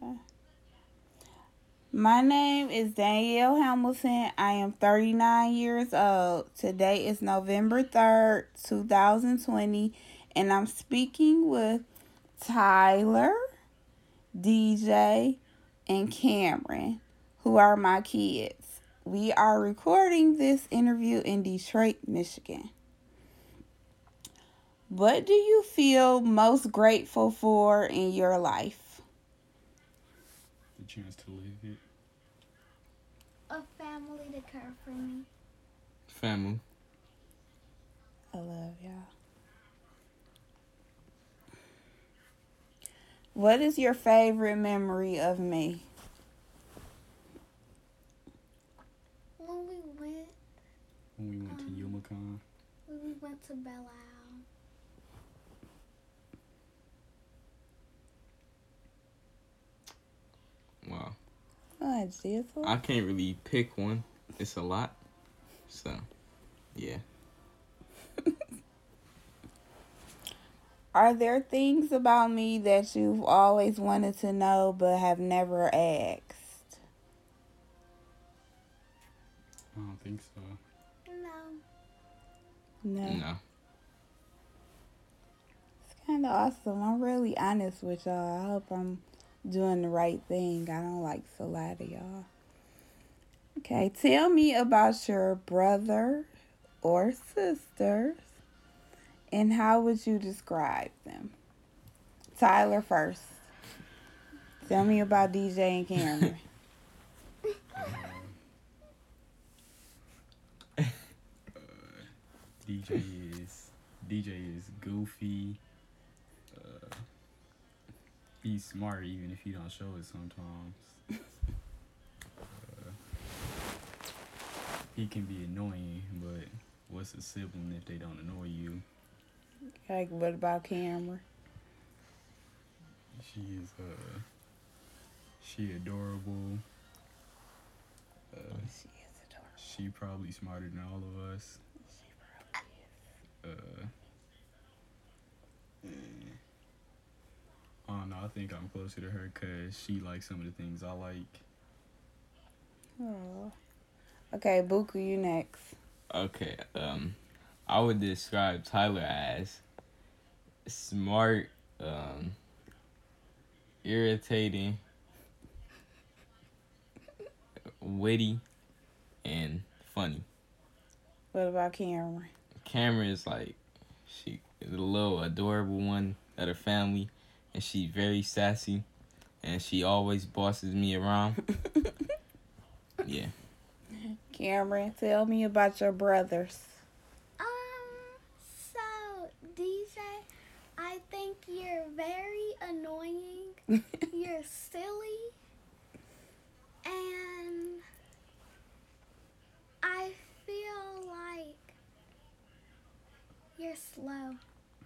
My name is Danielle Hamilton. I am 39 years old. Today is November 3rd, 2020, and I'm speaking with Tyler, DJ, and Cameron, who are my kids. We are recording this interview in Detroit, Michigan. What do you feel most grateful for in your life? The chance to live it. A family to care for me. Family. I love y'all. What is your favorite memory of me? When we went To Yumacon. when we went to Belle Isle. Wow. Oh, Jesus. I can't really pick one. It's a lot. So, yeah. Are there things about me that you've always wanted to know but have never asked? I don't think so. No. No. It's kind of awesome. I'm really honest with y'all. I hope I'm doing the right thing. I don't like to lie to y'all. Okay, tell me about your brother or sisters and how would you describe them? Tyler first. Tell me about DJ and Cameron. DJ is goofy. He's smart even if he don't show it sometimes. He can be annoying, but what's a sibling if they don't annoy you? Like, what about Cameron? She is she adorable. She is adorable. She probably smarter than all of us. She probably is. I don't know. I think I'm closer to her because she likes some of the things I like. Oh. Okay, Buku, you next. Okay, I would describe Tyler as smart, irritating, witty, and funny. What about Cameron? Cameron is like, she is a little adorable one of the family, and she's very sassy, and she always bosses me around. Yeah. Cameron, tell me about your brothers. So DJ, I think you're very annoying. You're silly. And I feel like you're slow.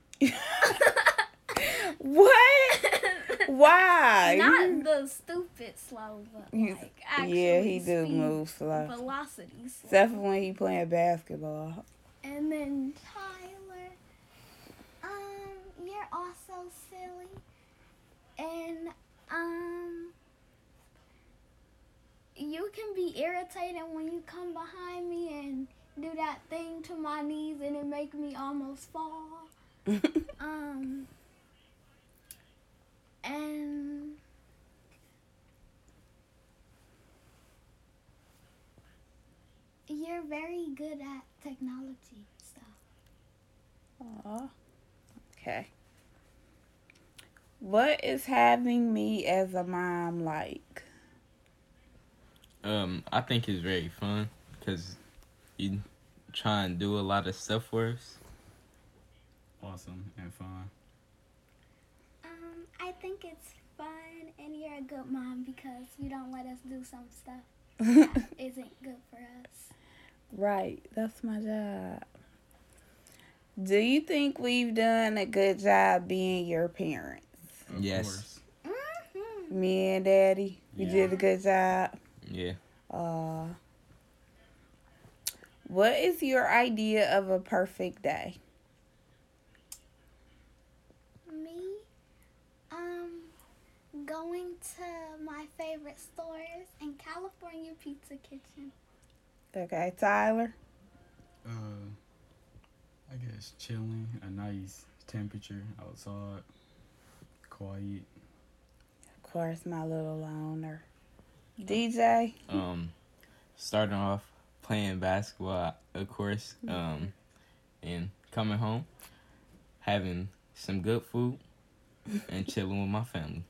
What? Why? Not the stupid slow, but like actually Yeah, he do speed, move slow. velocity slow. Except for when he playing basketball. And then Tyler, you're also silly. And you can be irritated when you come behind me and do that thing to my knees and it make me almost fall. And you're very good at technology stuff. Aw. Okay. What is having me as a mom like? I think it's very fun because you try and do a lot of stuff for us. Awesome and fun. I think it's fun and you're a good mom because you don't let us do some stuff that isn't good for us. Right, that's my job. Do you think we've done a good job being your parents? Of Yes. course. Mm-hmm. Me and Daddy, we Yeah. did a good job. Yeah. What is your idea of a perfect day? Me, Going to my favorite stores and California Pizza Kitchen. Okay, Tyler. I guess chilling, a nice temperature outside, quiet. Of course, my little loner. DJ. Starting off playing basketball, of course. And coming home, having some good food, and chilling with my family.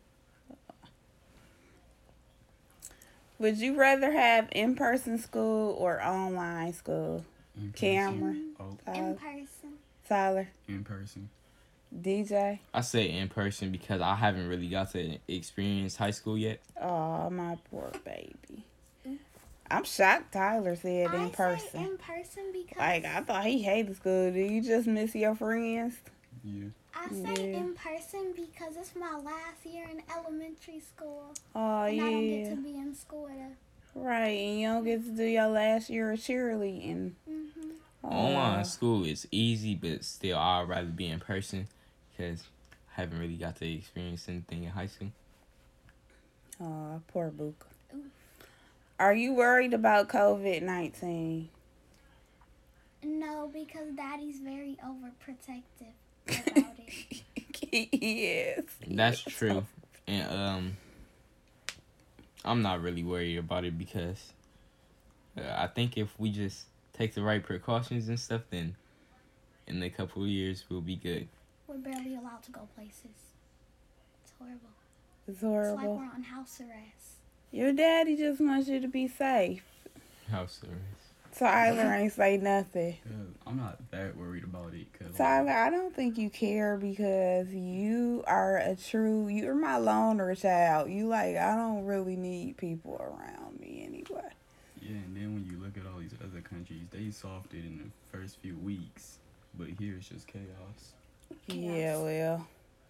Would you rather have in-person school or online school? In person. Cameron. Oh, In person. Tyler. in person. DJ. I say in person because I haven't really got to experience high school yet. Oh, my poor baby. I'm shocked Tyler said in I person. say in person because Like, I thought he hated school. Do you just miss your friends? Yeah. I say Yeah. in person because it's my last year in elementary school. Oh, And I don't yeah. get to be in school to. Right, and you don't get to do your last year of cheerleading. Mm-hmm. Online school is easy, but still, I'd rather be in person because I haven't really got to experience anything in high school. Oh, poor Buka. Ooh. Are you worried about COVID-19? No, because Daddy's very overprotective about it. Yes. That's true. And I'm not really worried about it because I think if we just take the right precautions and stuff, then in a couple of years we'll be good. We're barely allowed to go places. It's horrible. It's It's like horrible. we're on house arrest. Your daddy just wants you to be safe. House arrest. Tyler ain't say nothing. I'm not that worried about it. Cause Tyler, I don't think you care because you're my loner child. You like, I don't really need people around me anyway. yeah, and then when you look at all these other countries, they solved it in the first few weeks. But here it's just chaos. Yeah, well.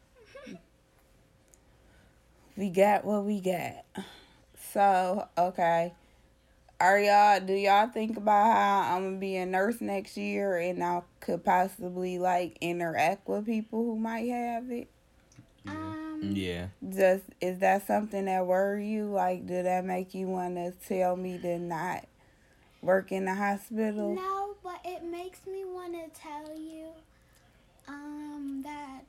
We got what we got. So, okay. Do y'all think about how I'm gonna be a nurse next year and I could possibly like interact with people who might have it? Yeah. Yeah. Is that something that worry you? Like, did that make you want to tell me to not work in the hospital? No, but it makes me want to tell you that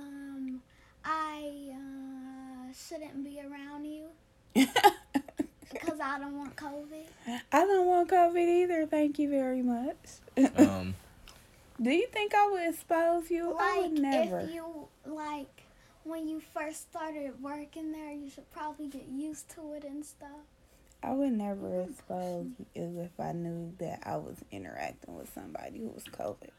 I shouldn't be around you because I don't want COVID. I don't want COVID either. Thank you very much. Do you think I would expose you? I would never. If you when you first started working there, you should probably get used to it and stuff. I would never expose you if I knew that I was interacting with somebody who was COVID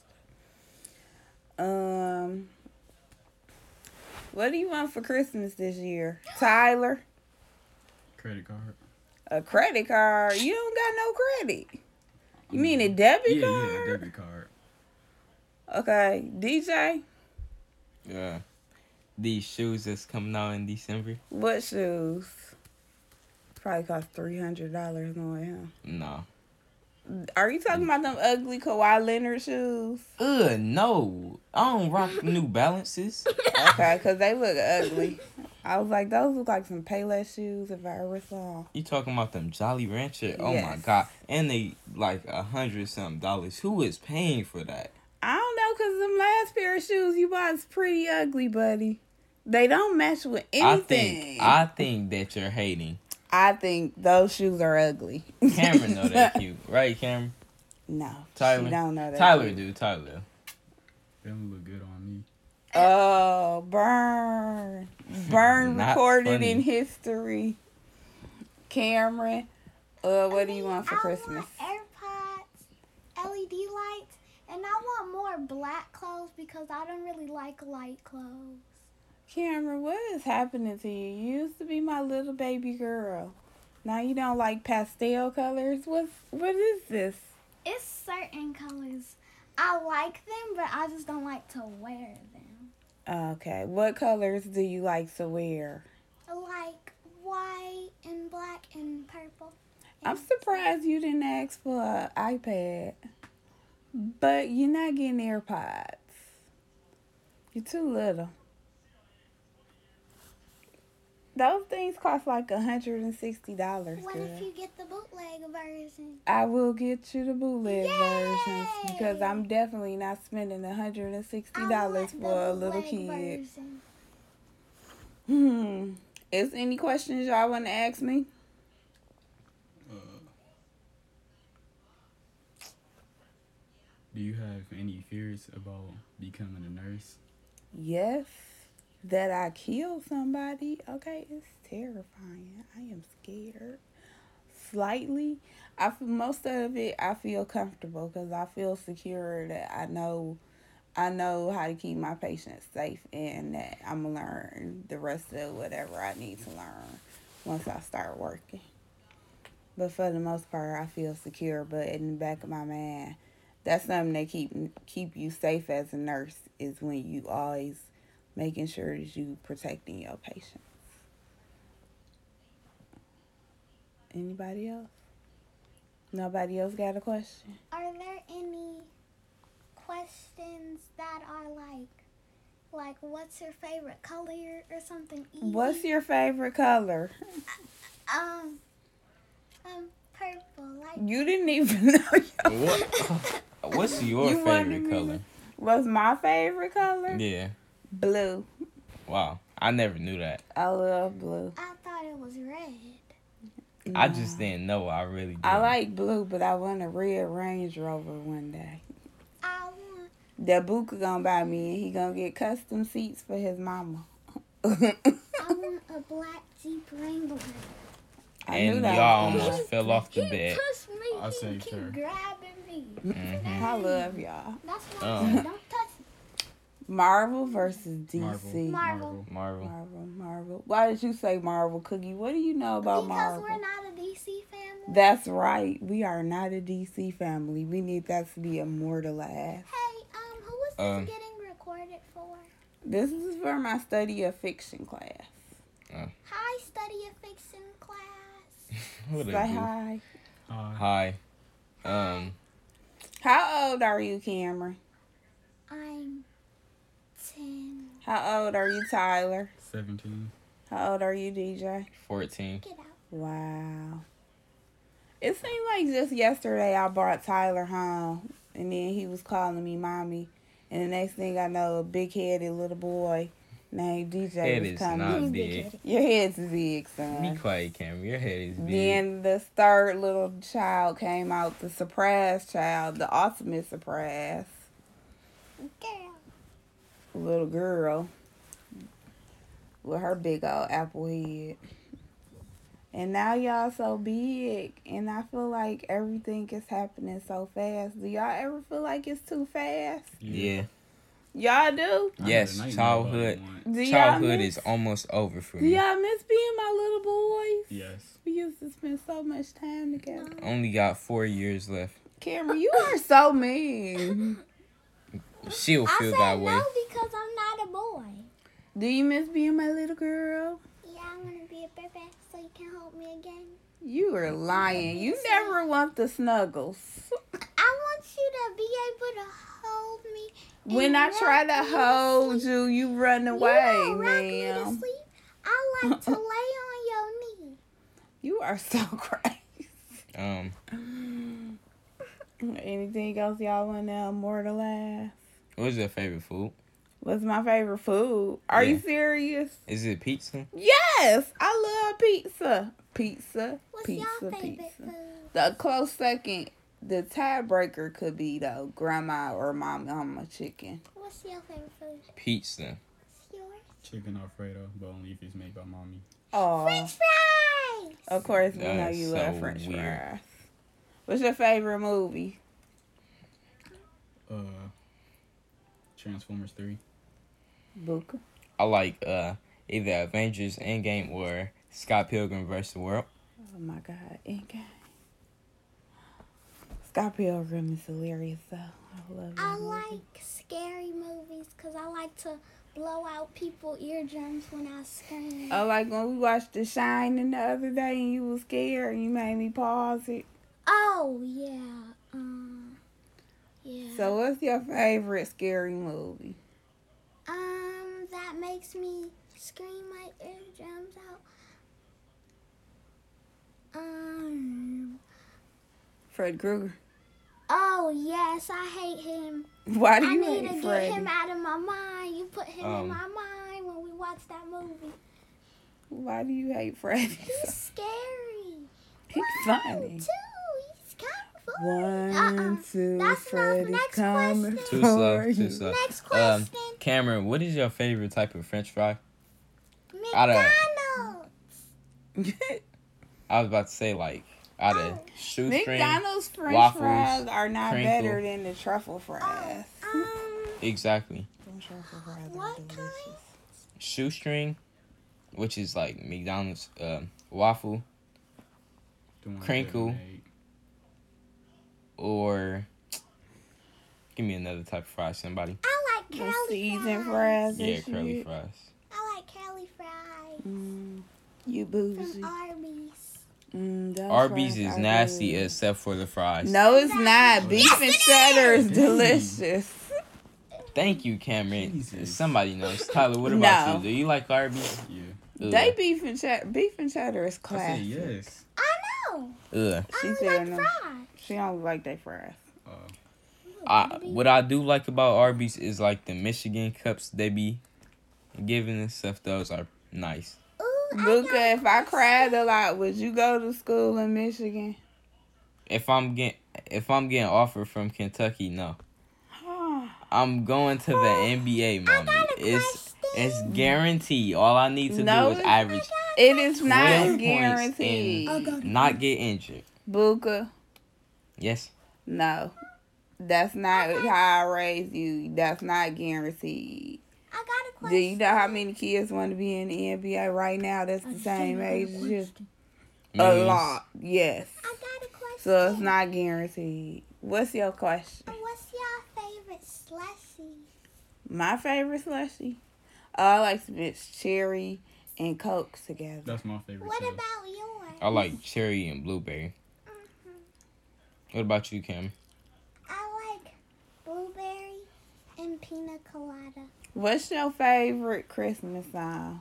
positive. What do you want for Christmas this year, Tyler? Credit card. A credit card? You don't got no credit. You mean a debit card? Yeah, a debit card. Okay, DJ. Yeah. These shoes that's coming out in December. What shoes? Probably cost $300 knowing him. No. Are you talking about them ugly Kawhi Leonard shoes? No. I don't rock New Balances. Okay, because they look ugly. I was like, those look like some Payless shoes if I ever saw 'em. You talking about them Jolly Rancher? Oh my Yes. God. And they like $100-something. Who is paying for that? I don't know, because them last pair of shoes you bought is pretty ugly, buddy. They don't match with anything. I think that you're hating. I think those shoes are ugly. Cameron know that cute. Right, Cameron? No. Tyler? She don't know that. Tyler cute. do. Tyler. They don't look good on me. Oh, burn. Burn Not recorded funny. in history. Cameron, what do you want for Christmas? I want AirPods, LED lights, and I want more black clothes because I don't really like light clothes. Cameron, what is happening to you? You used to be my little baby girl. Now you don't like pastel colors? What is this? It's certain colors. I like them, but I just don't like to wear them. Okay, what colors do you like to wear? Like white and black and purple. I'm surprised you didn't ask for an iPad. But you're not getting AirPods. You're too little. Those things cost like $160. What Girl. if you get the bootleg version? I will get you the bootleg Yay! versions because I'm definitely not spending $160 for a little kid. Version. Is any questions y'all want to ask me? Do you have any fears about becoming a nurse? Yes. That I kill somebody. Okay, it's terrifying. I am scared. Slightly. Most of it I feel comfortable because I feel secure that I know how to keep my patients safe and that I'm going to learn the rest of whatever I need to learn once I start working. But for the most part, I feel secure. But in the back of my mind, that's something that keep you safe as a nurse is when you always making sure that you protecting your patients. Anybody else? Nobody else got a question? Are there any questions that are like what's your favorite color or something easy? What's your favorite color? Purple. Like You didn't even know. What? What's your You wanted favorite me color? What's my favorite color? Yeah. Blue. Wow. I never knew that. I love blue. I thought it was red. I Nah. just didn't know. I really did. I like blue, but I want a red Range Rover one day. I want. That Buka gonna buy me, and he gonna get custom seats for his mama. I want a black Jeep Wrangler. I knew And that y'all was almost fell off the He bed. pushed me. I He saved keep her. grabbing me. Mhm. I love y'all. That's why Um. I said don't touch me. Marvel versus DC. Marvel. Marvel. Marvel. Why did you say Marvel, Cookie? What do you know about Because Marvel? we're not a DC family. That's right. We are not a DC family. We need that to be immortalized. Hey, who was this getting recorded for? This is for my study of fiction class. Hi, study of fiction class. What a Say goof. hi. Hi. How old are you, Cameron? I'm 10. How old are you, Tyler? 17. How old are you, DJ? 14. Get out. Wow. It seemed like just yesterday I brought Tyler home, and then he was calling me mommy, and the next thing I know, a big-headed little boy named DJ Head was is coming. not big. Your head's big, Be son. quiet, Cameron. Your head is big. Then the third little child came out, the surprise child, the ultimate surprise. Girl. Little girl with her big old apple head. And now y'all so big, and I feel like everything is happening so fast. Do y'all ever feel like it's too fast? Yeah. Y'all do? I Yes, had a nightmare childhood. about it once. Do y'all Childhood miss, is almost over for do me. y'all miss being my little boys? Yes. We used to spend so much time together. Only got 4 years left. Cameron, you are so mean. She'll I feel said that way. no because I'm not a boy. Do you miss being my little girl? Yeah, I want to be a baby so you can hold me again. You are lying. You never want the snuggles. I want you to be able to hold me. and When I try rock to me hold sleep. you, you run You away, don't rock me to ma'am. sleep. I like to lay on your knee. You are so crazy. Anything else y'all want to immortalize? What's your favorite food? What's my favorite food? Are you Yeah. serious? Is it pizza? Yes, I love pizza. Pizza, What's pizza, your favorite pizza. food? The close second, the tiebreaker could be though grandma or my mama chicken. What's your favorite food? Pizza. What's yours? Chicken Alfredo, but only if it's made by mommy. Oh, French fries! of course we know That's you love so French weird. fries. What's your favorite movie? Transformers 3. Buka. I like either Avengers Endgame or Scott Pilgrim vs. the World. Oh my God, Endgame. Scott Pilgrim is hilarious though. I love that I movie. like scary movies because I like to blow out people's eardrums when I scream. Oh, like when we watched The Shining the other day and you was scared and you made me pause it. Oh, yeah. Yeah. So what's your favorite scary movie? That makes me scream my eardrums out. Fred Krueger. Oh yes, I hate him. Why do I you need hate to Freddy? get him out of my mind. You put him in my mind when we watch that movie. Why do you hate Freddy? He's scary. He's One, funny. two, he's coming for One, two, That's enough. Freddy's Next coming question. Too for slow. you. Too slow. Next question. Cameron, what is your favorite type of French fry? Out of- McDonald's. I was about to say like out of shoestring. McDonald's French waffles, fries are not crinkle. better than the truffle fries. Exactly. Them truffle fries are What delicious. kind? Shoestring, which is like McDonald's waffle, The one with Crinkle. the egg. or give me another type of fry, somebody. I like Them curly seasoned fries. fries. Yeah, and curly shit. fries. I like curly fries You bougie. from Arby's. Those Arby's fries is are nasty good. except for the fries. No, it's not. Beef Yes, and it cheddar is is. delicious. Thank you, Cameron. Jesus. Somebody knows. Tyler, what about No. you? Do you like Arby's? Yeah. Ugh. They beef and cheddar is I said classic. yes. I know. Ugh. She I only said like no. fries. She don't like they fries. What I do like about Arby's is like the Michigan cups they be giving and stuff. Those are nice. Ooh, Luca, if I cried a lot, would you go to school in Michigan? If I'm getting offered from Kentucky, no. I'm going to the NBA, mommy. It's guaranteed. All I need to No, do is it's average It is 12 not points guaranteed. and not get injured. Buka, Yes. no. That's not how I raised you. That's not guaranteed. I got a question. Do you know how many kids want to be in the NBA right now that's the same age as you? A Millions. lot, yes. I got a question. So it's not guaranteed. What's your question? What's your favorite slushie? My favorite slushie? Oh, I like to mix cherry and Coke together. That's my favorite. What too. about yours? I like cherry and blueberry. What about you, Cam? I like blueberry and pina colada. What's your favorite Christmas song?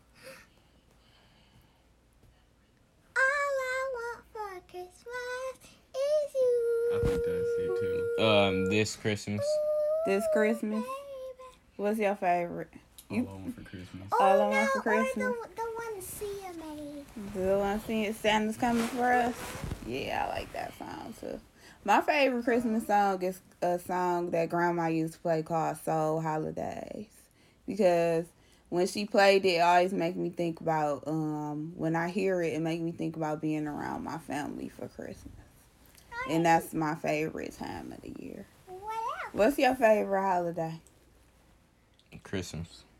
All I want for Christmas is you. I think that's it too. This Christmas. This Christmas? Baby. What's your favorite? All I want for Christmas. Oh, All I no, Want for or Christmas? the one Sia made. The one seeing Santa's coming for us? Yeah, I like that song too. My favorite Christmas song is a song that Grandma used to play called Soul Holidays. Because when she played it, it always make me think about, when I hear it, it make me think about being around my family for Christmas. And that's my favorite time of the year. What else? What's your favorite holiday? Christmas.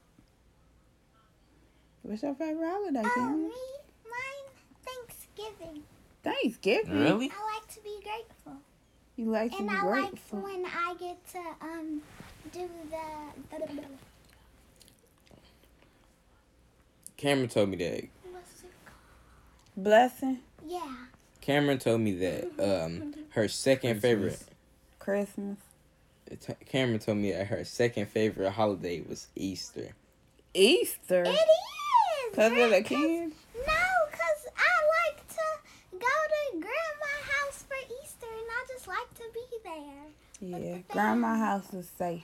What's your favorite holiday, Oh, Cameron? me? Mine? Thanksgiving. Thanksgiving. Really? I like to be grateful. You like to And be I like grateful. when I get to do the Cameron told me that. what's it called? Blessing. Yeah. Cameron told me that her second favorite. Christmas. Cameron told me that her second favorite holiday was Easter. Easter. It is. Because of the right? kids? No, because I like to go to grandma's house for Easter and I just like to be there. Yeah. Grandma's house is safe.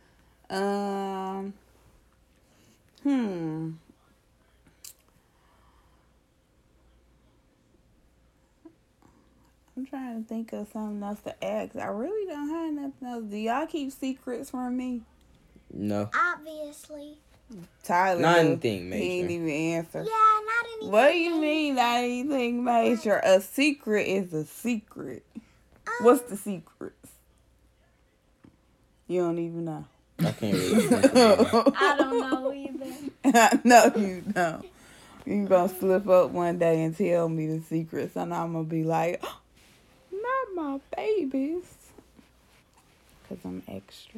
Hmm. I'm trying to think of something else to ask. I really don't have nothing else. Do y'all keep secrets from me? No. Obviously. Tyler. Not do. anything He ain't major. even answer. Yeah, not anything. What do you mean not anything major? A secret is a secret. Um, What's the secrets? You don't even know. I can't really think of it. I don't know either. No, you don't. You gonna slip up one day and tell me the secrets, and I'm gonna be like, not my babies. Because I'm extra.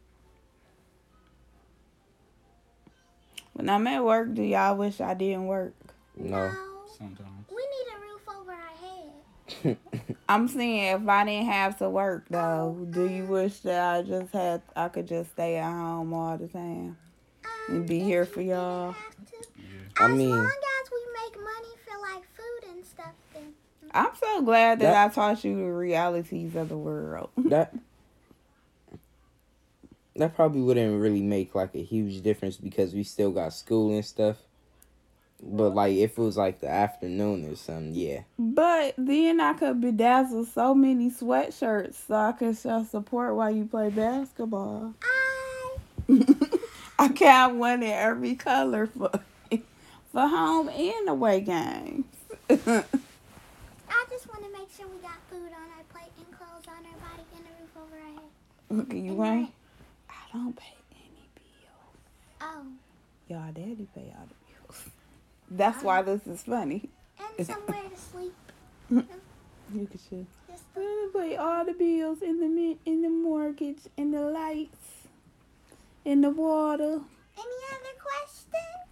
When I'm at work, do y'all wish I didn't work? No. Sometimes. We need a roof over our head. I'm saying if I didn't have to work, though, do you wish that I could just stay at home all the time? and be here for y'all. Yeah. I mean- as long as we make money for like food and stuff, then I'm so glad that That- I taught you the realities of the world. That probably wouldn't really make like a huge difference because we still got school and stuff. But like if it was like the afternoon or something, yeah. But then I could bedazzle so many sweatshirts so I could show support while you play basketball. I got one in every color for home and away games. I just want to make sure we got food on our plate and clothes on our body and a roof over our head. Look, you ain't. I don't pay any bills. Oh, Y'all daddy pay all the bills. That's why this is funny. and somewhere to sleep. You could should. Just We pay all the bills in the mortgage, in the lights, in the water. Any other questions?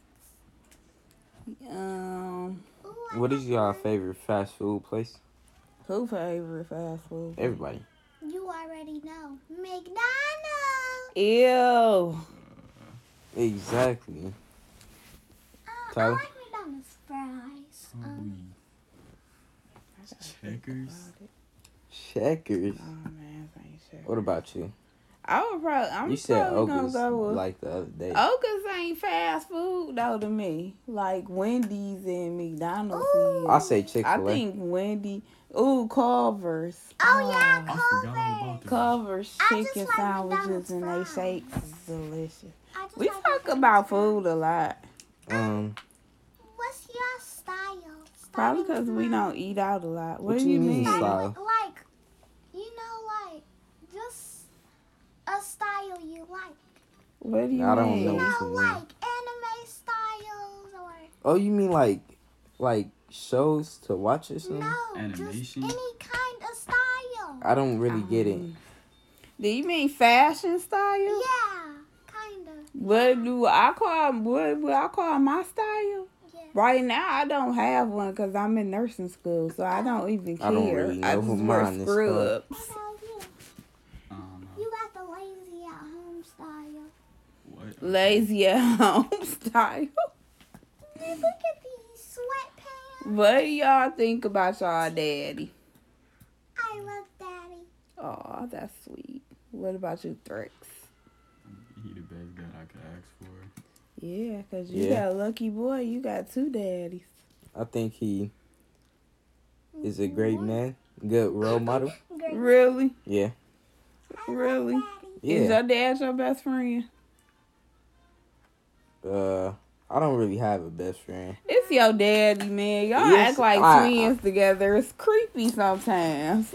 Um, Ooh, What is y'all favorite fast food place? who favorite fast food? Everybody. You already know. McDonald's. Ew. Exactly. I Tyler? like McDonald's fries. Checkers. Checkers. Oh man, I ain't sure. What about you? I'm You said probably gonna Oga's go with like the other day. Oga's ain't fast food though to me. Like Wendy's and McDonald's. Ooh. is. I say I Chick-fil-A. think Wendy. Ooh, Culver's. Oh, yeah, I forgot all about that. Culver's I just chicken like sandwiches McDonald's and they fries. shakes is delicious. I just We like talk McDonald's about fries. food a lot. What's your style? Probably Starting because we from- don't eat out a lot. What What do you you mean, mean? style? Like, just a style you like. What do you I don't mean? know. You what know, you mean? like anime styles or Oh, you mean like shows to watch or something? no, just Animation? any kind of style. I don't really get it. Do you mean fashion style? Yeah, kind of. What do I call my style? Yeah. Right now, I don't have one because I'm in nursing school, so I don't even care. I don't really know I who just wear mine is scrubs. What about you? I don't know. You got the lazy at home style. What? Lazy at home style. Man, look at these sweatpants. What do y'all think about y'all daddy? I love daddy. Oh, that's sweet. What about you, Threx? He the best dad I could ask for. Yeah, because you Yeah. got a lucky boy. You got two daddies. I think he is a great man, good role model. Great. Really? Yeah. I love Really? daddy. Is Yeah. your dad your best friend? I don't really have a best friend. It's your daddy, man. Y'all Yes, act like I- twins together. It's creepy sometimes.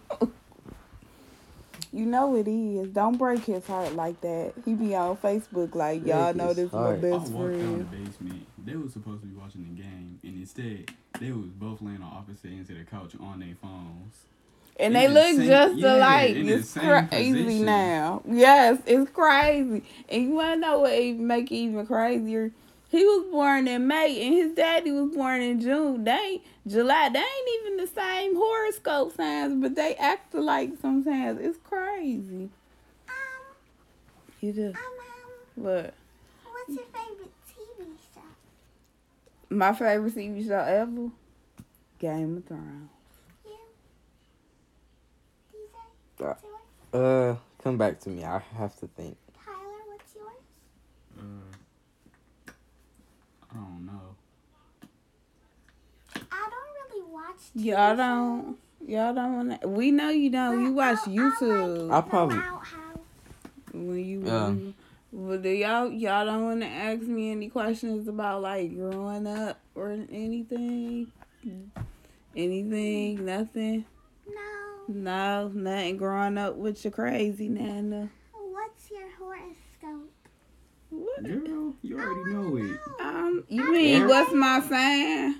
You know it is. Don't break his heart like that. He be on Facebook like, y'all Break know his this is my heart. I best walked down friend. the basement. They was supposed to be watching the game, and instead they was both laying on opposite ends of the couch on their phones. And In they the look same- just yeah, alike. in the It's same crazy position. now. Yes, it's crazy. And you want to know what even make it even crazier? He was born in May and his daddy was born in June. July. They ain't even the same horoscope signs, but they act alike sometimes. It's crazy. You do. What? What's your favorite TV show? My favorite TV show ever? Game of Thrones. You? DJ? What's yours? Come back to me. I have to think. Tyler, what's yours? I don't know. I don't really watch TV Y'all shows, don't want to. We know you don't. but You watch I YouTube. like I probably- The Loud House. When you Yeah. well, do y'all don't want to ask me any questions about like growing up or anything? Nothing. No. No, nothing growing up with your crazy nana. What's your horoscope? What? Girl, you already know it. You mean Yeah. what's my sign?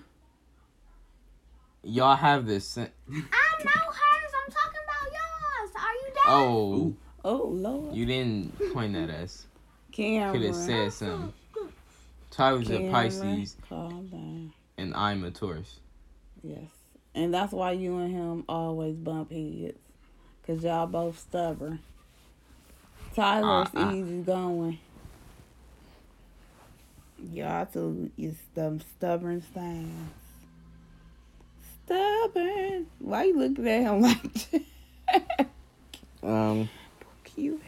Y'all have this. I know hers. I'm talking about yours. Are you deaf? Oh, Oh Lord, you didn't point at us. Cameron. Could have said something. Tyler's a Cameron, Pisces calm down. and I'm a Taurus. Yes, and that's why you and him always bump heads, cause y'all both stubborn. Tyler's easy going. Y'all two is them stubborn things. Stubborn. Why you looking at him like that? Cute.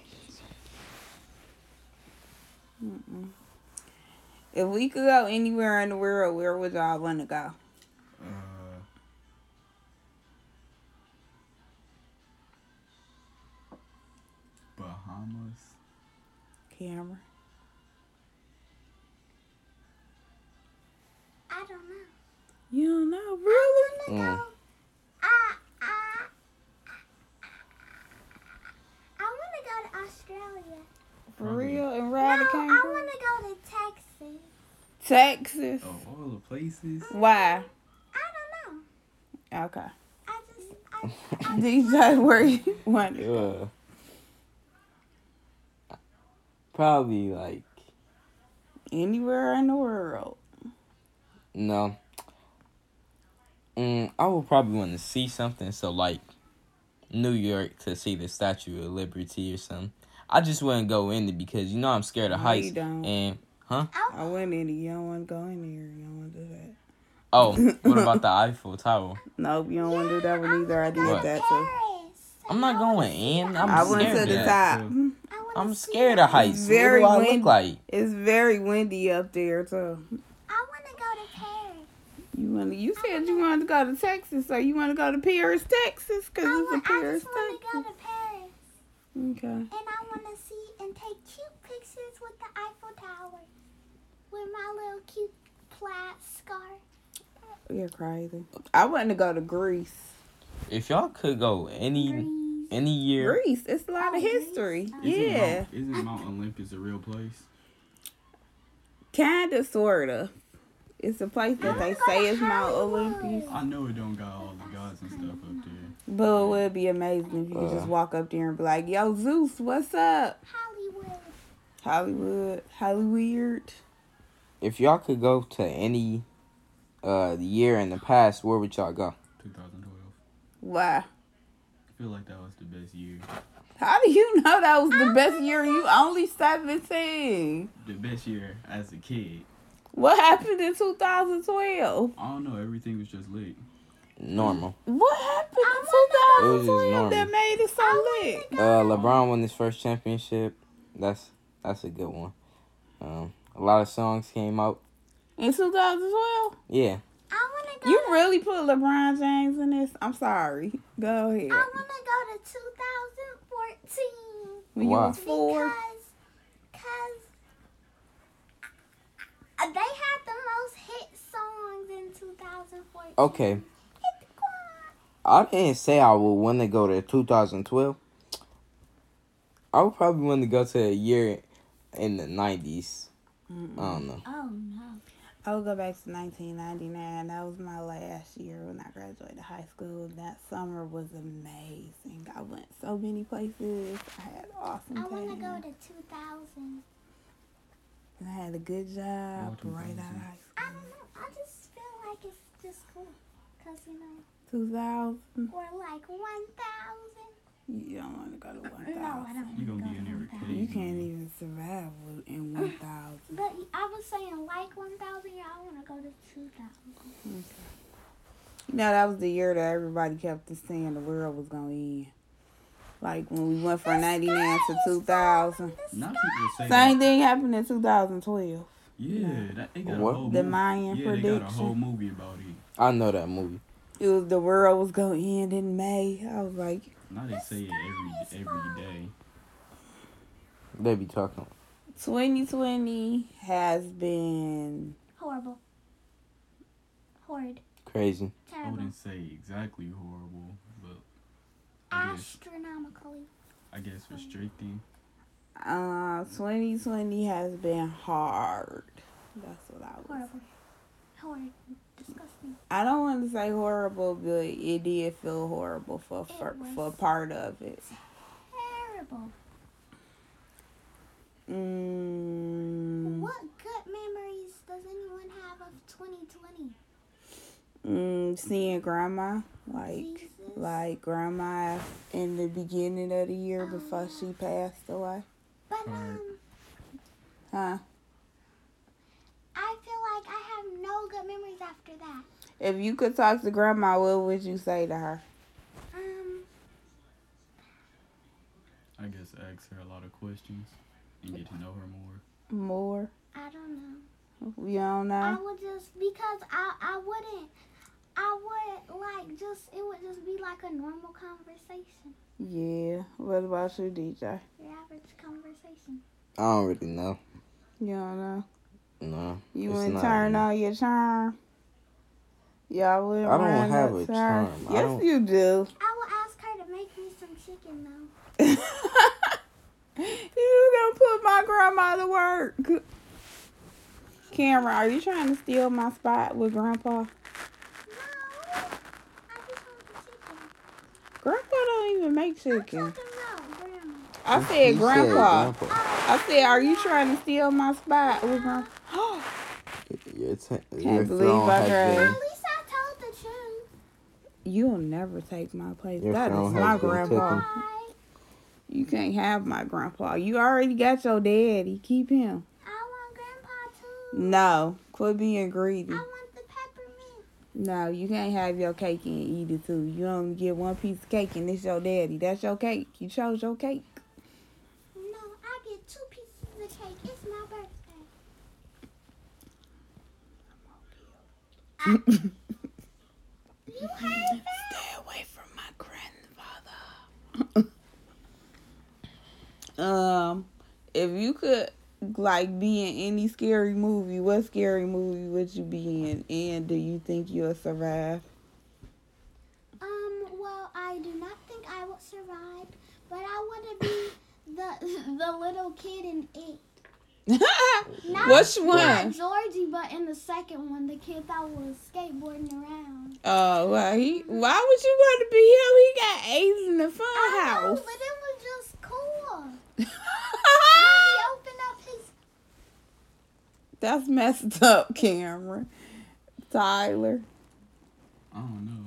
If we could go anywhere in the world, where would y'all want to go? Bahamas. Camera. I don't know. You don't know, really? I want to go to Australia. For real? And ride a No, I kangaroo? want to go to Texas. Texas. Oh, all the places. Why? I don't know. Okay. I DJ, where you want to go? Probably like Anywhere in the world. no. I would probably want to see something. So like New York to see the Statue of Liberty or something. I just wouldn't go in it because I'm scared of No, heights. you don't. And I went in it. You don't want to go in there. You don't want to do that. oh, what about the Eiffel Tower? Nope, you don't want to do that one either. I did What? that too. I'm not going in. I went to scared the of that. top. I'm scared of heights. Very What do I windy. look like? It's very windy up there too. I want to go to Paris. You said you wanted to go to Texas, so you want to go to Paris, Texas, because it's a I Paris, just want to go Texas. to Paris. Okay. And I want to see and take cute pictures with the Eiffel Tower. With my little cute plaid scarf. You're crazy. I want to go to Greece. If y'all could go any year, Greece, it's a lot of history. Yeah. Isn't Mount Olympus a real place? Kinda, sorta. It's a place that they say is Mount Olympus. I know it don't got all the gods and stuff up there. But it would be amazing if you could just walk up there and be like, yo, Zeus, what's up? Hollywood. if y'all could go to any year in the past, where would y'all go? 2012. Why? I feel like that was the best year. How do you know that was the best year? You only 17. The best year as a kid. What happened in 2012? I don't know. Everything was just lit. Normal. What happened It in was just 2012 normal. that made it so lit? LeBron won his first championship. That's a good one. A lot of songs came out. In 2012? Yeah. I want to go. You really put LeBron James in this? I'm sorry. Go ahead. I want to go to 2014. When Why? you was 4? Because they had the most hit songs in 2014. Okay. Hit the quad. I didn't say I would want to go to 2012. I would probably want to go to a year in the 90s. I don't know. Oh, no. I would go back to 1999. That was my last year when I graduated high school. That summer was amazing. I went so many places. I had awesome I want to go time. to 2000. And I had a good job Oh, right out of 2000. high I school. don't know. I just feel like it's just cool. Because, 2000. or like 1,000. You don't want to go to 1,000. No, I don't. You gonna be in there with You Katie. can't even survive in 1,000. But I was saying like 1,000. Yeah, I want to go to 2,000. That was the year that everybody kept saying the world was going to end. Like when we went from 99 to 2000. Now people say Same thing happened in 2012. Yeah, they got What? a whole The movie. Mayan Yeah, they got a whole prediction. movie about it. I know that movie. It was the world was going to end in May. I was like, Now they say it every day. They be talking. 2020 has been Horrible. Horrid. Crazy. I Terrible. wouldn't say exactly horrible, but I guess restricting. 2020 has been hard. That's what I was. Horrible. Horrid. Disgusting. I don't want to say horrible, but it did feel horrible for was. part of it. Terrible. What good memories does anyone have of 2020? Seeing grandma, Jesus. like grandma in the beginning of the year before she passed away. But Huh? good memories after that. If you could talk to Grandma, what would you say to her? I guess ask her a lot of questions and get to know her more. More? I don't know. You don't I know? would just, because I would like just, it would just be like a normal conversation. Yeah. What about you, DJ? Your average conversation. I don't really know. You don't know? No. You it's wouldn't not turn me. on your charm? Y'all wouldn't I don't run have that a charm. I Yes, don't- you do. I will ask her to make me some chicken though. You gonna put my grandma to work. Cameron, are you trying to steal my spot with Grandpa? No, I just want the chicken. Grandpa don't even make I'm chicken. talking about Grandma. I You said Grandpa. Oh, I said, are you trying to steal my spot with Grandpa? Your Can't believe throne I has tried. been. At least I told the truth. You'll never take my place. Your That is throne my has been grandpa. taken. Why? You can't have my grandpa. You already got your daddy. Keep him. I want Grandpa too. No. Quit being greedy. I want the peppermint. No, you can't have your cake and eat it too. You only get one piece of cake and it's your daddy. That's your cake. You chose your cake. No, I get 2 pieces of cake. It's my birthday. You heard that? Stay away from my grandfather. If you could like be in any scary movie, what scary movie would you be in? And do you think you'll survive? Well, I do not think I would survive, but I want to be the little kid in it. Which Not one? Georgie, but in the second one, the kid that was skateboarding around. Oh, well, why would you want to be him? He got A's in the fun I know, house. but it was just cool. He opened up his. That's messed up, Cameron. Tyler. I don't know.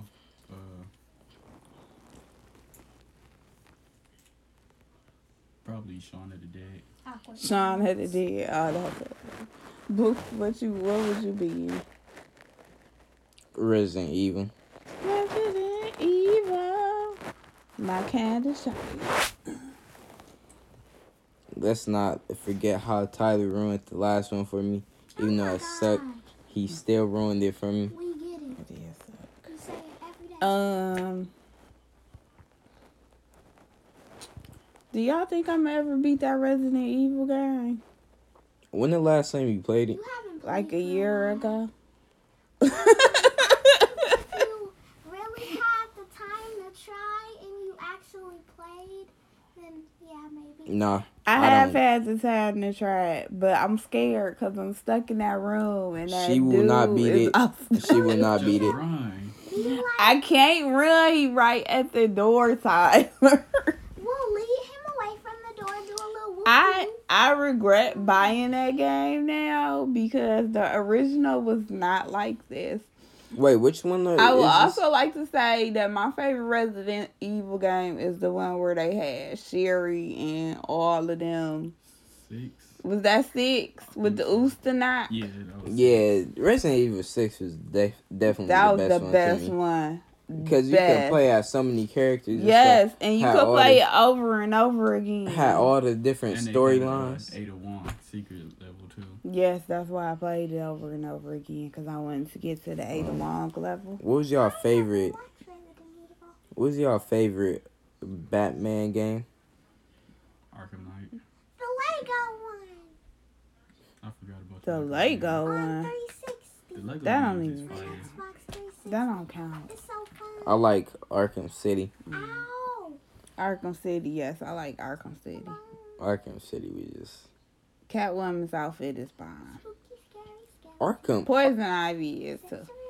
Probably Shaun of the Dead. Shaun had it dead. Oh, that's it. Book, what would you be in? Resident Evil. Resident Evil. My kind of shot. Let's not forget how Tyler ruined the last one for me. Even though it sucked, he still ruined it for me. We get it. It is. You say it every day. Do y'all think I'm gonna ever beat that Resident Evil game? When the last time you played it? You haven't Like played a for year while. ago? If you really had the time to try and you actually played, then yeah, maybe. Nah. I I have don't- had the time to try it, but I'm scared because I'm stuck in that room and that She will dude not beat is it. upstairs. She will not beat it. Run. Do you like? I can't run. He right at the door, Tyler. We'll lead him away from the door, do a little whoop. I regret buying that game now because the original was not like this. Wait, which one? I would is this? also like to say that my favorite Resident Evil game is the one where they had Sherry and all of them. 6. Was that 6 with the Ustinot? Yeah, that was Yeah, Resident Evil 6 was definitely That the was best the one best to me. one. Because you could Best. play as so many characters. and Yes, and you Had could all play the- it over and over again. stuff. Had all the different And they storylines. had, Ada Wong secret level too. Yes, that's why I played it over and over again because I wanted to get to the Ada Wong level. What was y'all favorite? Watch Resident Evil. What was y'all favorite Batman game? Arkham Knight. The Lego one. I forgot about The that. Lego On one. 360. The Lego That one don't was even- just fire. Xbox 360. That don't count. It's so fun. I like Arkham City. Ow. Arkham City, yes, I like Arkham City. Arkham City was just Catwoman's outfit is fine. Spooky, scary, scary. Arkham. Poison Ivy is too.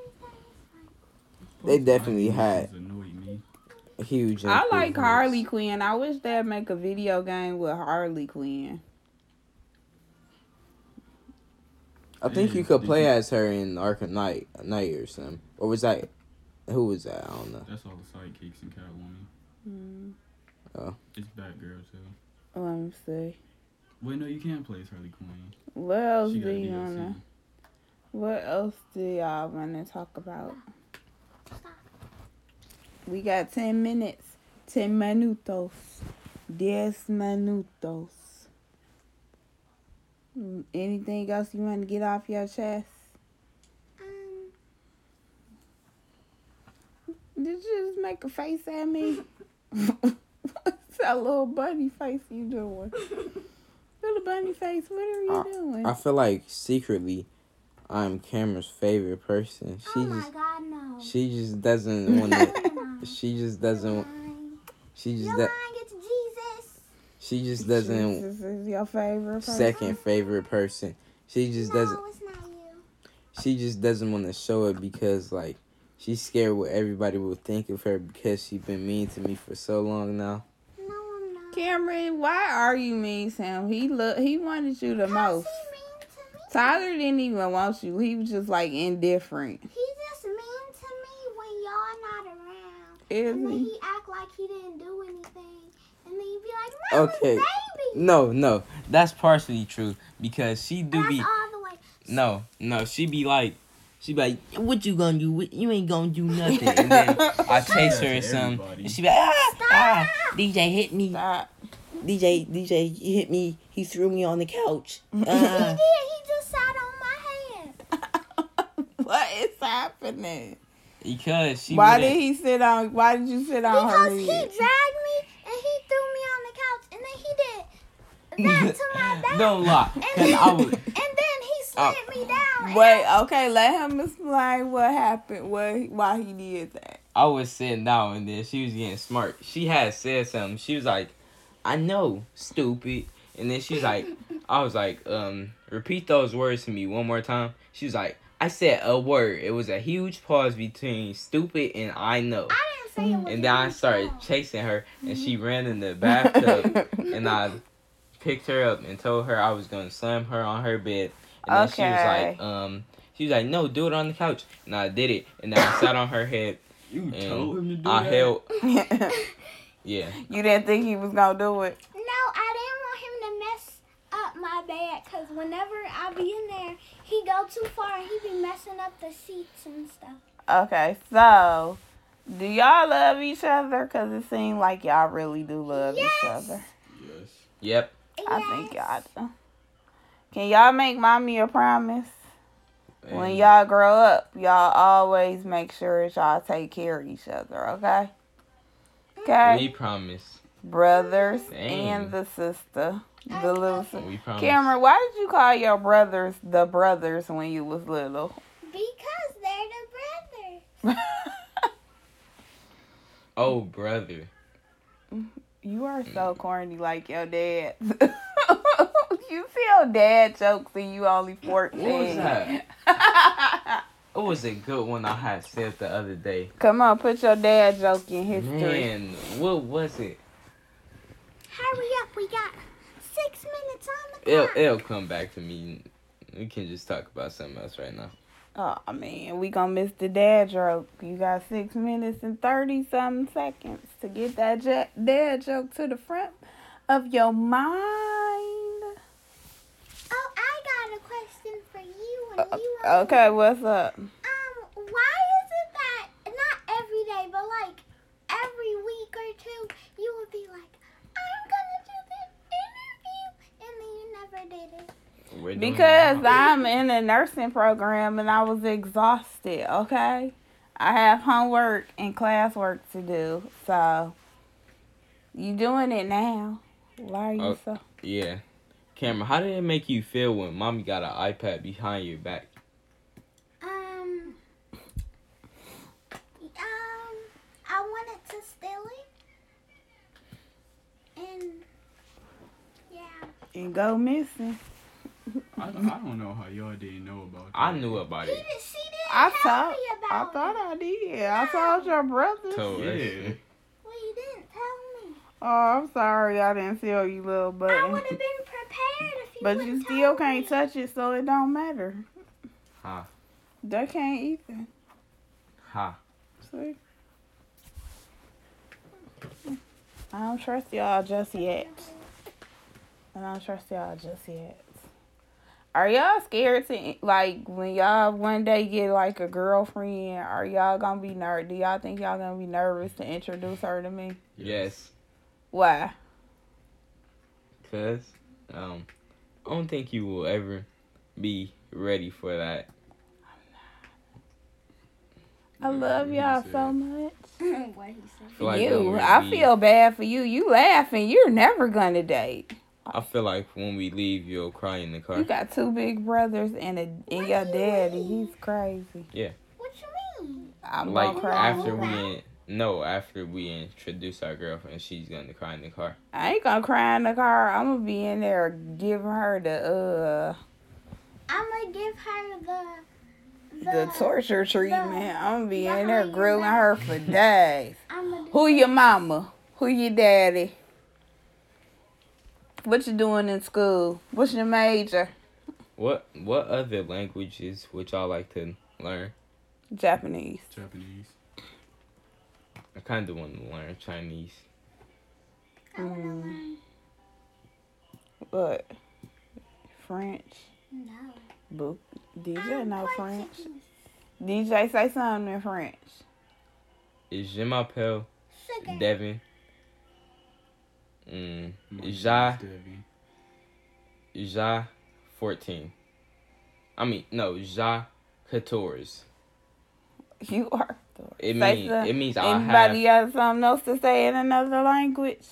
They definitely had Annoyed me. a huge. I like improvements. Harley Quinn. I wish they'd make a video game with Harley Quinn. I think you could play as her in Arkham Knight or something. Or was that? Who was that? I don't know. That's all the sidekicks in Catwoman. Oh. It's Batgirl too. Let me see. Wait, no, you can't play as Harley Quinn. What else She do got you know? DLC. What else do y'all want to talk about? Stop. We got 10 minutes. 10 minutos. 10 minutos. Anything else you want to get off your chest? Did you just make a face at me? What's that little bunny face you doing? Little bunny face, what are you doing? I feel like secretly I'm Cameron's favorite person. Oh my God, no. She just doesn't want to. She just doesn't. Lying. She just You're that. lying. It's Jesus. She just doesn't. Jesus is your favorite person? Second favorite person. She just doesn't. No, it's not you. She just doesn't want to show it because like she's scared what everybody will think of her because she's been mean to me for so long now. No, I'm not. Cameron, why are you mean to him? He wanted you the most. He mean to me. Tyler didn't even want you. He was just like indifferent. He just mean to me when y'all not around. Is And then he? he act like he didn't do anything. And then he be like, no, Okay. baby. No, that's partially true because she do That's be. all the way. No, she be like, what you gonna do? You ain't gonna do nothing. And then I chase her or something, Everybody. and she be like, DJ hit me. Stop. DJ hit me. He threw me on the couch. He did. He just sat on my hand. What is happening? Because she. Why wouldn't- did you sit on her Because he head? dragged me and he threw me on the couch. And then he did that to my back. Don't lie. And 'Cause then, I was. and then he slammed me down. and Wait, okay, let him explain what happened, why he did that. I was sitting down and then she was getting smart. She had said something. She was like, I know, stupid. And then she's like, I was like, repeat those words to me one more time. She was like, I said a word. It was a huge pause between stupid and I know. I didn't say it was And then I started chasing her and she ran in the bathtub and I picked her up and told her I was going to slam her on her bed. And then Okay. she was like, no, do it on the couch. And I did it. And then I sat on her head. You And told him to do I that? held, yeah. You didn't think he was gonna do it? No, I didn't want him to mess up my bed. Because whenever I be in there, he go too far and he be messing up the seats and stuff. Okay, so do y'all love each other? Because it seems like y'all really do love each Yes. other. Yes. Yep. I think y'all do. Can y'all make mommy a promise? When And y'all grow up, y'all always make sure that y'all take care of each other, okay? Okay? we promise. Brothers Dang. and the sister. The little sister. We promise. Cameron, why did you call your brothers the brothers when you was little? Because they're the brothers. Oh, brother. You are so corny like your dad. You tell dad jokes and you only 14. What was that? It was a good one I had said the other day. Come on, put your dad joke in history. Man, what was it? Hurry up, we got 6 minutes on the clock. It'll come back to me. We can just talk about something else right now. Oh man, we gonna miss the dad joke. You got 6 minutes and 30-something seconds to get that dad joke to the front of your mind. Oh, I got a question for you and you. Okay, what's up? Why is it that not every day, but like every week or two, you would be like, I'm gonna do this interview, and then you never did it? We're doing Because it now. I'm in a nursing program and I was exhausted, okay? I have homework and classwork to do, so you doing it now. Why are you Oh. so... Yeah. Cameron, how did it make you feel when mommy got an iPad behind your back? I wanted to steal it, and yeah. And go missing. I don't know how y'all didn't know about that. I knew about She it. didn't tell me I about thought it. I did. I told your brother. Told us. Yeah. Well, you didn't tell me. Oh, I'm sorry I didn't tell you, little I would button. have been prepared if you But wouldn't you tell still can't me. touch it, so it don't matter. Huh. They can't either. Ha. See? I don't trust y'all just yet. Are y'all scared to, like, when y'all one day get, like, a girlfriend, are y'all gonna be do y'all think y'all gonna be nervous to introduce her to me? Yes. Why? Cause I don't think you will ever be ready for that. I love y'all so much. What he said. Feel like when You, we I leave- feel bad for you. You laughing. You're never gonna date. I feel like when we leave, you'll cry in the car. You got two big brothers and your daddy. He's crazy. What you mean? I'm Like gonna cry. after we introduce our girlfriend, she's gonna cry in the car. I ain't gonna cry in the car. I'm gonna be in there giving her I'm gonna give her the torture treatment. I'm gonna be in there behind grilling your her for days. I'm gonna do Who your mama? Who your daddy? What you doing in school? What's your major? What other languages would y'all like to learn? Japanese. Japanese. I kind of want to learn Chinese. I wanna learn. What? French. No. Book. DJ know French. Portuguese. DJ say something in French. Je m'appelle Sugar. Devin. My name Ja is Debbie. Ja 14. I mean no, Ja 14. You are. It Say means I have. anybody got something else to say in another language?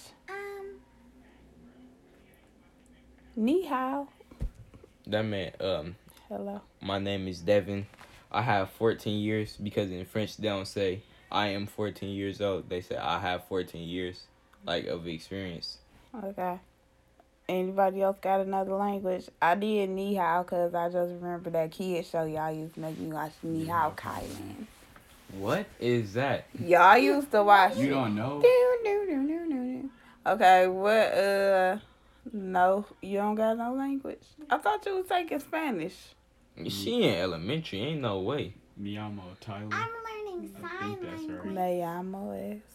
Ni hao. That meant Hello. my name is Devin. I have 14 years because in French they don't say I am 14 years old. They say I have 14 years like of experience. Okay. Anybody else got another language? I did ni hao because I just remember that kid show y'all used to make me watch ni hao Thailand. What is that? Y'all used to watch You it. don't know? Okay, what, no, you don't got no language? I thought you was taking Spanish. She in elementary, ain't no way. Miyamo, Tyler. I'm learning I sign think that's language. right. Me llamo es.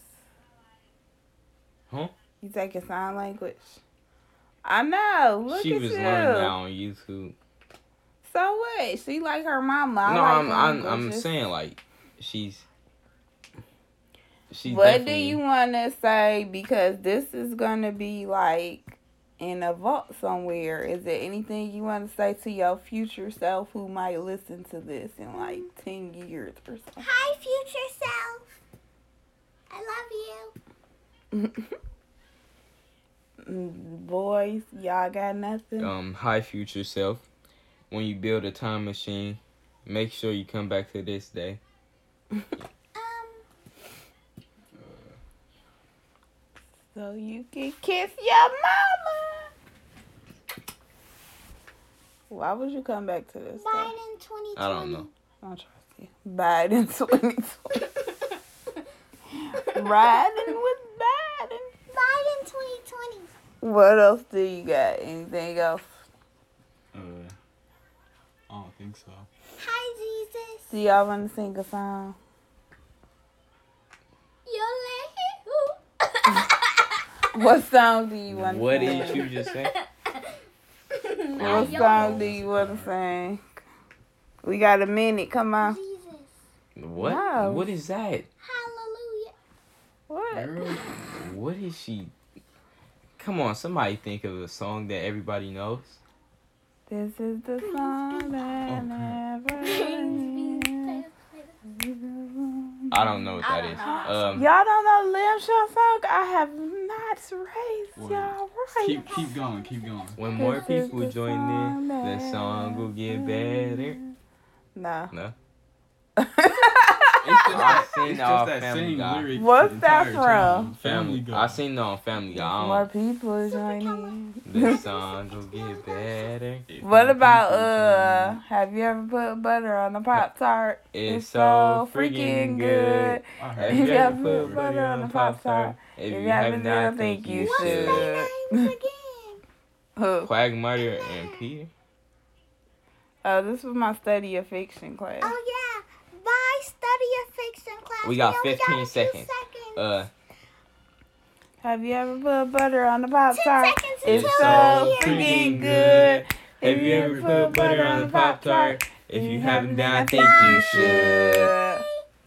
Huh? You taking sign language? I know. Look She at was you. learning that on YouTube. So what? She like her mama. I No, like I'm languages. saying like she's What do definitely- you want to say? Because this is gonna be like in a vault somewhere. Is there anything you want to say to your future self who might listen to this in like 10 years or something? Hi, future self. I love you. Boys, y'all got nothing? Hi future self. When you build a time machine, make sure you come back to this day. So you can kiss your mama. Why would you come back to this? Biden 2020. I don't know. I don't trust you. Biden 2020. Riding with Biden. Biden 2020. What else do you got? Anything else? I don't think so. Hi, Jesus. Do y'all want to sing a song? What song do you want to What sing? did you just say? What song do you want to sing? We got a minute. Come on. Jesus. What? Wow. What is that? Hallelujah. What? Girl, What is she? Come on, somebody think of a song that everybody knows. This is the song that never ends. I don't know what that is. Y'all don't know Lamb Shop song? I have not raised Well, y'all right. keep going, keep going. When more This is people the join in, the song will get better. No. No. It's I seen it's all just that Family same Guy. lyric. What's the that entire from? time. Family Family. Guy. I seen it on Family Guy. More people joining. The song will get better. If What more about people join have you ever put butter on a Pop Tart? It's so freaking good. in, I If heard you that ever before. put butter on a Pop-Tart, If you you have haven't, not, I think you What's should. their names again? Who? Quagmire and Peter. Oh, this was my study of fiction class. Oh, yeah. Bye, study of fiction class. We got only 15 a few seconds. Have you ever put butter on a Pop 10 Tart? seconds It's until so we hear freaking it. good. Have you ever put butter on a Pop-Tart? If you haven't, then I think you should.